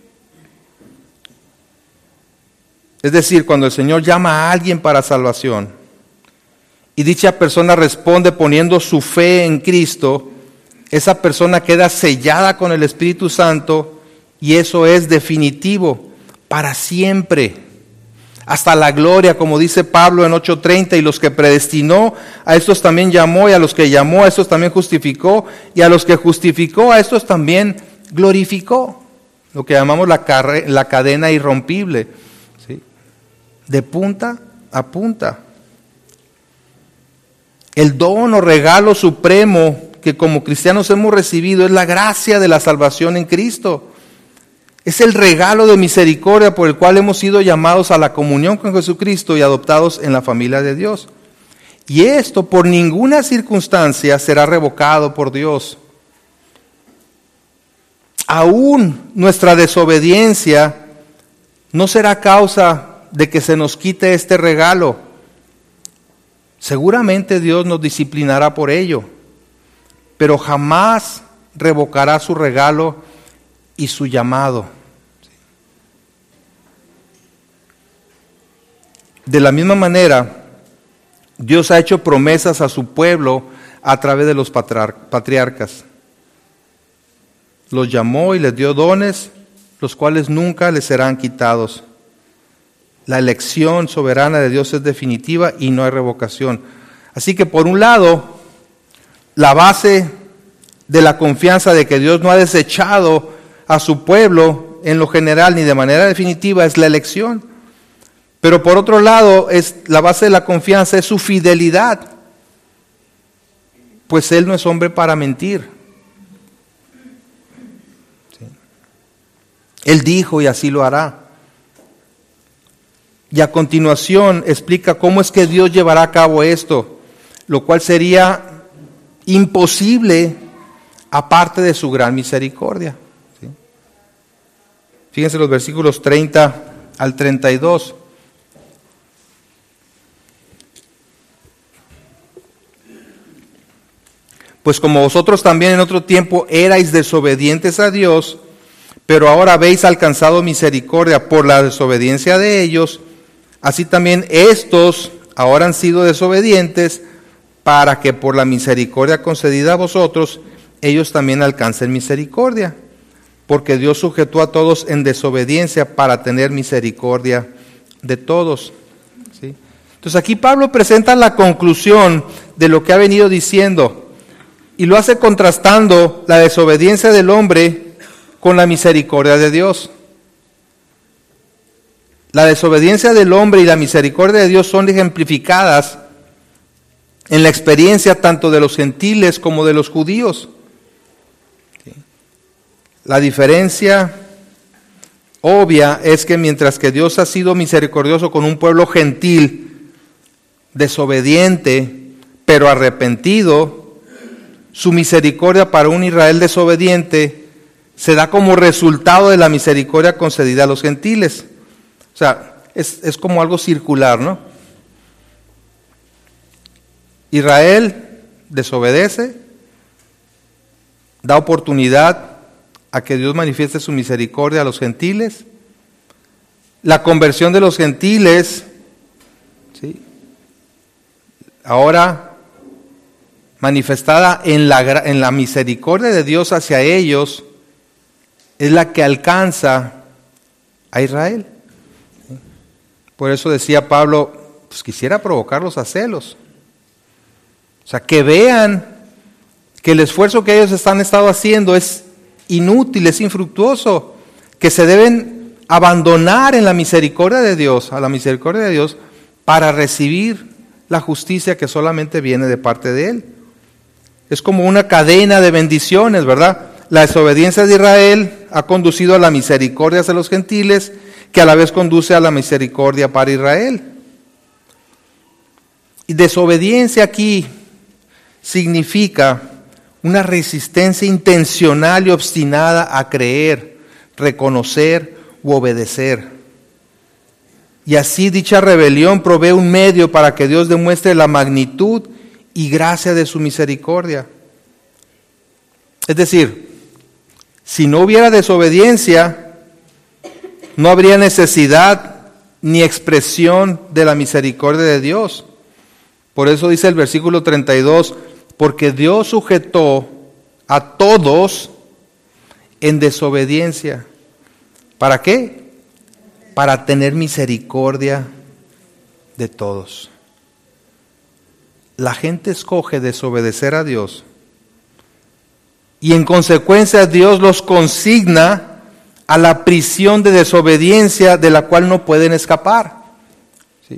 A: Es decir, cuando el Señor llama a alguien para salvación y dicha persona responde poniendo su fe en Cristo, esa persona queda sellada con el Espíritu Santo y eso es definitivo, para siempre. Hasta la gloria, como dice Pablo en 8:30, y los que predestinó, a estos también llamó, y a los que llamó, a estos también justificó, y a los que justificó, a estos también glorificó. Lo que llamamos la cadena irrompible, ¿sí? De punta a punta. El don o regalo supremo que como cristianos hemos recibido es la gracia de la salvación en Cristo. Es el regalo de misericordia por el cual hemos sido llamados a la comunión con Jesucristo y adoptados en la familia de Dios. Y esto por ninguna circunstancia será revocado por Dios. Aún nuestra desobediencia no será causa de que se nos quite este regalo. Seguramente Dios nos disciplinará por ello, pero jamás revocará su regalo y su llamado. De la misma manera, Dios ha hecho promesas a su pueblo a través de los patriarcas. Los llamó y les dio dones, los cuales nunca les serán quitados. La elección soberana de Dios es definitiva y no hay revocación. Así que por un lado, la base de la confianza de que Dios no ha desechado a su pueblo en lo general ni de manera definitiva es la elección. Pero por otro lado, la base de la confianza es su fidelidad, pues Él no es hombre para mentir. ¿Sí? Él dijo y así lo hará. Y a continuación explica cómo es que Dios llevará a cabo esto, lo cual sería imposible aparte de su gran misericordia. ¿Sí? Fíjense los versículos 30 al 32. Pues como vosotros también en otro tiempo erais desobedientes a Dios, pero ahora habéis alcanzado misericordia por la desobediencia de ellos, así también estos ahora han sido desobedientes para que por la misericordia concedida a vosotros, ellos también alcancen misericordia. Porque Dios sujetó a todos en desobediencia para tener misericordia de todos. ¿Sí? Entonces aquí Pablo presenta la conclusión de lo que ha venido diciendo y lo hace contrastando la desobediencia del hombre con la misericordia de Dios. La desobediencia del hombre y la misericordia de Dios son ejemplificadas en la experiencia tanto de los gentiles como de los judíos. La diferencia obvia es que mientras que Dios ha sido misericordioso con un pueblo gentil, desobediente, pero arrepentido, su misericordia para un Israel desobediente se da como resultado de la misericordia concedida a los gentiles. O sea, es como algo circular, ¿no? Israel desobedece, da oportunidad a que Dios manifieste su misericordia a los gentiles. La conversión de los gentiles, ¿sí?, ahora manifestada en la misericordia de Dios hacia ellos, es la que alcanza a Israel. Por eso decía Pablo, pues quisiera provocarlos a celos. O sea, que vean que el esfuerzo que ellos han estado haciendo es inútil, es infructuoso, que se deben abandonar en la misericordia de Dios, a la misericordia de Dios, para recibir la justicia que solamente viene de parte de Él. Es como una cadena de bendiciones, ¿verdad? La desobediencia de Israel ha conducido a la misericordia hacia los gentiles, que a la vez conduce a la misericordia para Israel. Y desobediencia aquí significa una resistencia intencional y obstinada a creer, reconocer u obedecer. Y así dicha rebelión provee un medio para que Dios demuestre la magnitud y gracia de su misericordia. Es decir, si no hubiera desobediencia, no habría necesidad ni expresión de la misericordia de Dios. Por eso dice el versículo 32, porque Dios sujetó a todos en desobediencia. ¿Para qué? Para tener misericordia de todos. La gente escoge desobedecer a Dios y en consecuencia Dios los consigna a la prisión de desobediencia de la cual no pueden escapar. ¿Sí?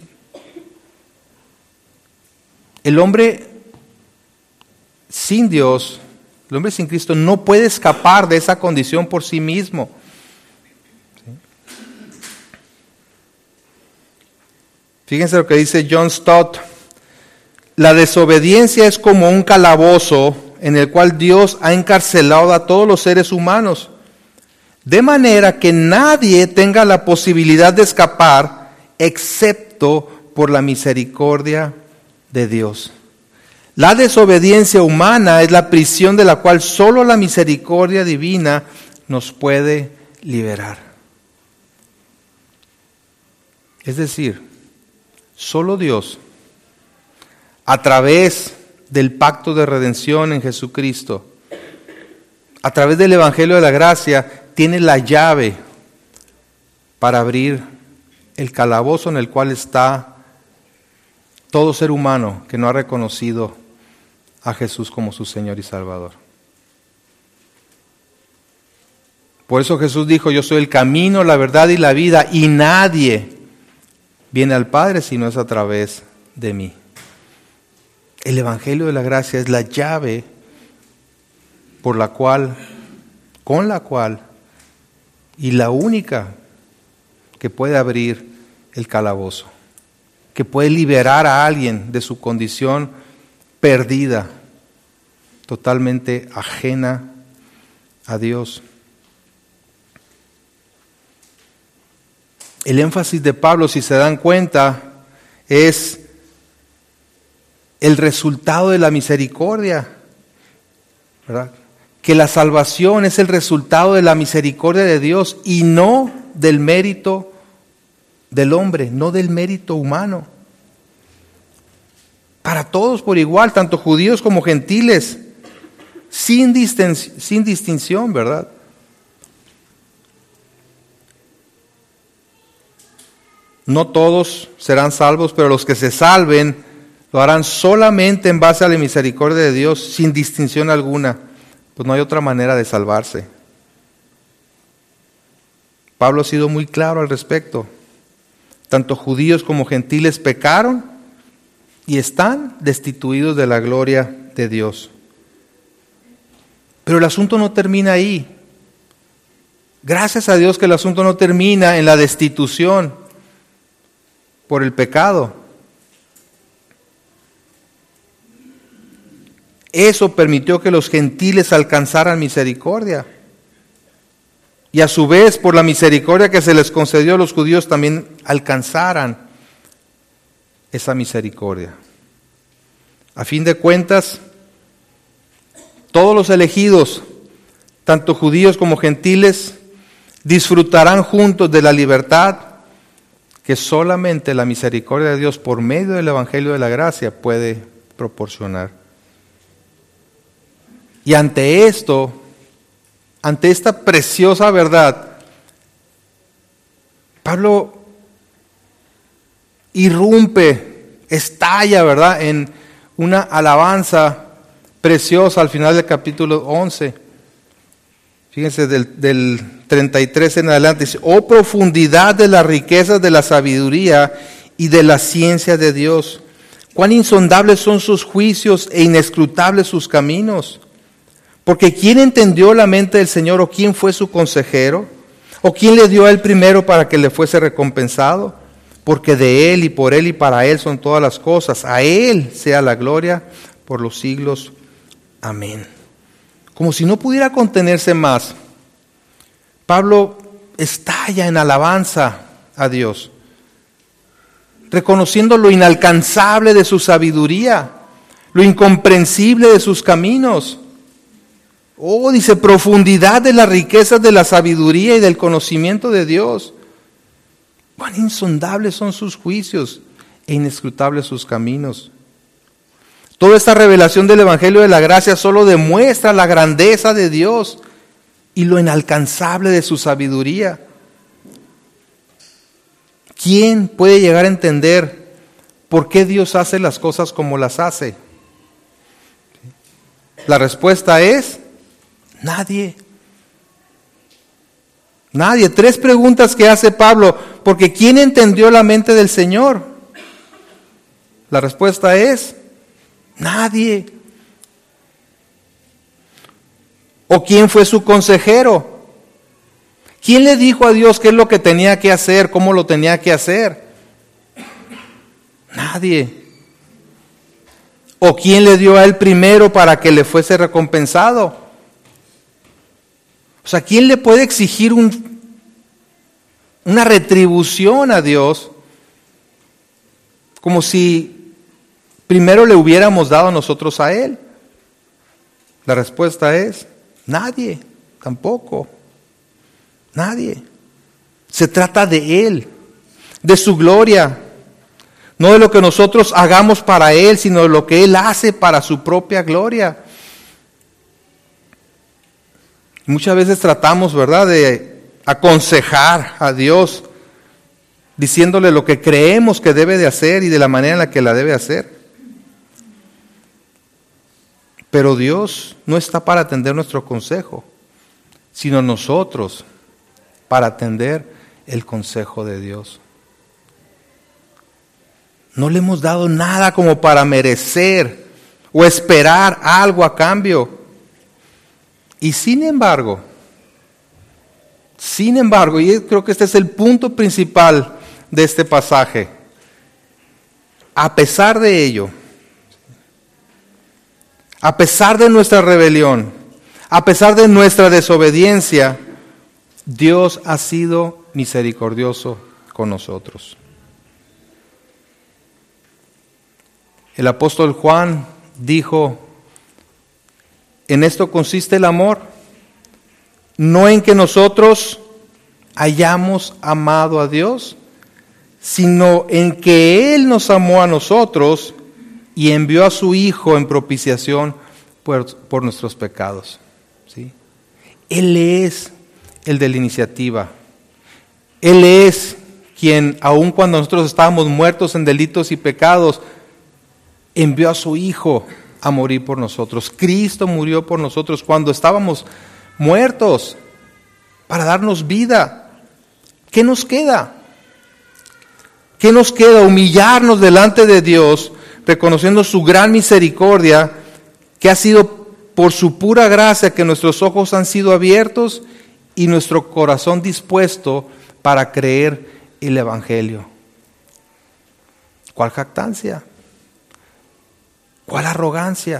A: El hombre sin Dios, el hombre sin Cristo no puede escapar de esa condición por sí mismo. ¿Sí? Fíjense lo que dice John Stott. La desobediencia es como un calabozo en el cual Dios ha encarcelado a todos los seres humanos, de manera que nadie tenga la posibilidad de escapar excepto por la misericordia de Dios. La desobediencia humana es la prisión de la cual solo la misericordia divina nos puede liberar. Es decir, solo Dios, a través del pacto de redención en Jesucristo, a través del Evangelio de la Gracia, tiene la llave para abrir el calabozo en el cual está todo ser humano que no ha reconocido a Jesús como su Señor y Salvador. Por eso Jesús dijo, yo soy el camino, la verdad y la vida, y nadie viene al Padre si no es a través de mí. El Evangelio de la Gracia es la llave con la cual, y la única que puede abrir el calabozo, que puede liberar a alguien de su condición perdida, totalmente ajena a Dios. El énfasis de Pablo, si se dan cuenta, es el resultado de la misericordia, ¿verdad? Que la salvación es el resultado de la misericordia de Dios y no del mérito del hombre, no del mérito humano. Para todos por igual, tanto judíos como gentiles, sin distinción, ¿verdad? No todos serán salvos, pero los que se salven lo harán solamente en base a la misericordia de Dios, sin distinción alguna. Pues no hay otra manera de salvarse. Pablo ha sido muy claro al respecto. Tanto judíos como gentiles pecaron y están destituidos de la gloria de Dios. Pero el asunto no termina ahí. Gracias a Dios que el asunto no termina en la destitución por el pecado. Eso permitió que los gentiles alcanzaran misericordia. Y a su vez, por la misericordia que se les concedió a los judíos, también alcanzaran esa misericordia. A fin de cuentas, todos los elegidos, tanto judíos como gentiles, disfrutarán juntos de la libertad que solamente la misericordia de Dios por medio del Evangelio de la Gracia puede proporcionar. Y ante esto, ante esta preciosa verdad, Pablo irrumpe, estalla, ¿verdad?, en una alabanza preciosa al final del capítulo 11. Fíjense, del 33 en adelante, dice, oh profundidad de las riquezas de la sabiduría y de la ciencia de Dios. Cuán insondables son sus juicios e inescrutables sus caminos. Porque ¿quién entendió la mente del Señor o quién fue su consejero? ¿O quién le dio a él primero para que le fuese recompensado? Porque de él y por él y para él son todas las cosas. A él sea la gloria por los siglos. Amén. Como si no pudiera contenerse más, Pablo estalla en alabanza a Dios, reconociendo lo inalcanzable de su sabiduría, lo incomprensible de sus caminos. Oh, dice, profundidad de las riquezas de la sabiduría y del conocimiento de Dios. Cuán insondables son sus juicios e inescrutables sus caminos. Toda esta revelación del Evangelio de la Gracia solo demuestra la grandeza de Dios y lo inalcanzable de su sabiduría. ¿Quién puede llegar a entender por qué Dios hace las cosas como las hace? La respuesta es nadie. Nadie. 3 preguntas que hace Pablo. Porque ¿quién entendió la mente del Señor? La respuesta es nadie. ¿O quién fue su consejero? ¿Quién le dijo a Dios qué es lo que tenía que hacer, cómo lo tenía que hacer? Nadie. ¿O quién le dio a él primero para que le fuese recompensado? O sea, ¿quién le puede exigir una retribución a Dios como si primero le hubiéramos dado nosotros a él? La respuesta es nadie, tampoco. Nadie. Se trata de él, de su gloria. No de lo que nosotros hagamos para él, sino de lo que él hace para su propia gloria. Muchas veces tratamos, ¿verdad?, de aconsejar a Dios, diciéndole lo que creemos que debe de hacer y de la manera en la que la debe hacer. Pero Dios no está para atender nuestro consejo. sino nosotros para atender el consejo de Dios. No le hemos dado nada como para merecer o esperar algo a cambio. Y sin embargo, y creo que este es el punto principal de este pasaje, a pesar de ello, a pesar de nuestra rebelión, a pesar de nuestra desobediencia, Dios ha sido misericordioso con nosotros. El apóstol Juan dijo, en esto consiste el amor, no en que nosotros hayamos amado a Dios, sino en que Él nos amó a nosotros y envió a su Hijo en propiciación por nuestros pecados. ¿Sí? Él es el de la iniciativa. Él es quien, aun cuando nosotros estábamos muertos en delitos y pecados, envió a su Hijo a morir por nosotros. Cristo murió por nosotros cuando estábamos muertos para darnos vida. ¿Qué nos queda? ¿Qué nos queda? Humillarnos delante de Dios, reconociendo su gran misericordia, que ha sido por su pura gracia que nuestros ojos han sido abiertos y nuestro corazón dispuesto para creer el Evangelio. ¿Cuál jactancia? ¿Cuál arrogancia?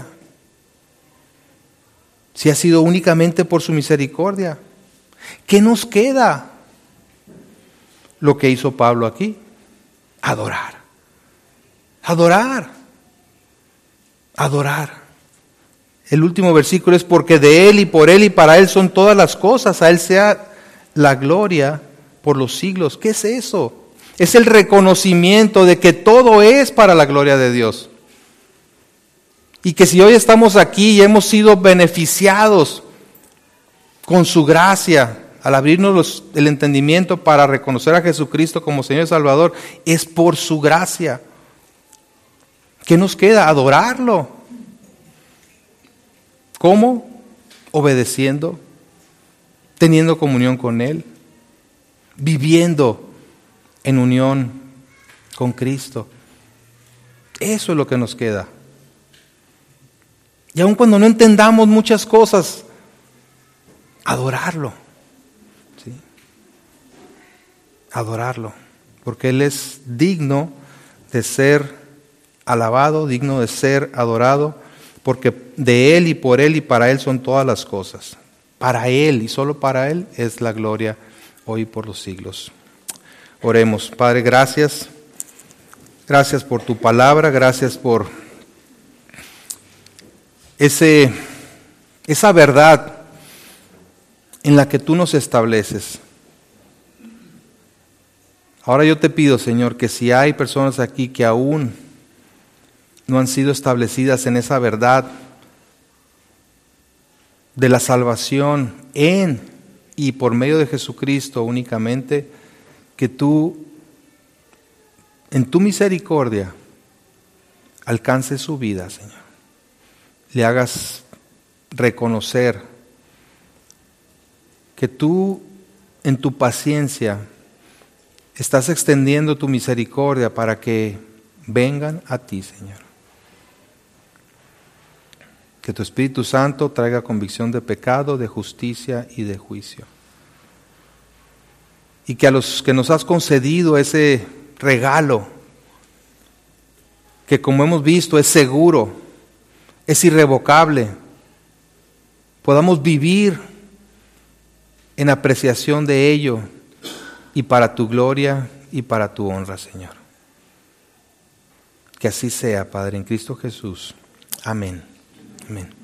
A: Si ha sido únicamente por su misericordia. ¿Qué nos queda? Lo que hizo Pablo aquí. Adorar. Adorar. Adorar. El último versículo es porque de Él y por Él y para Él son todas las cosas. A Él sea la gloria por los siglos. ¿Qué es eso? Es el reconocimiento de que todo es para la gloria de Dios. Y que si hoy estamos aquí y hemos sido beneficiados con su gracia, al abrirnos el entendimiento para reconocer a Jesucristo como Señor y Salvador, es por su gracia. ¿Qué nos queda? Adorarlo. ¿Cómo? Obedeciendo, teniendo comunión con Él, viviendo en unión con Cristo. Eso es lo que nos queda. Y aun cuando no entendamos muchas cosas, adorarlo. ¿Sí? Adorarlo. Porque Él es digno de ser alabado, digno de ser adorado, porque de Él y por Él y para Él son todas las cosas. Para Él y solo para Él es la gloria hoy y por los siglos. Oremos. Padre, gracias. Gracias por tu palabra, gracias por esa verdad en la que tú nos estableces. Ahora yo te pido, Señor, que si hay personas aquí que aún no han sido establecidas en esa verdad de la salvación en y por medio de Jesucristo únicamente, que tú, en tu misericordia, alcances su vida, Señor. Le hagas reconocer que tú, en tu paciencia, estás extendiendo tu misericordia para que vengan a ti, Señor. Que tu Espíritu Santo traiga convicción de pecado, de justicia y de juicio. Y que a los que nos has concedido ese regalo, que como hemos visto es seguro, es irrevocable, podamos vivir en apreciación de ello y para tu gloria y para tu honra, Señor. Que así sea, Padre, en Cristo Jesús. Amén. Amén.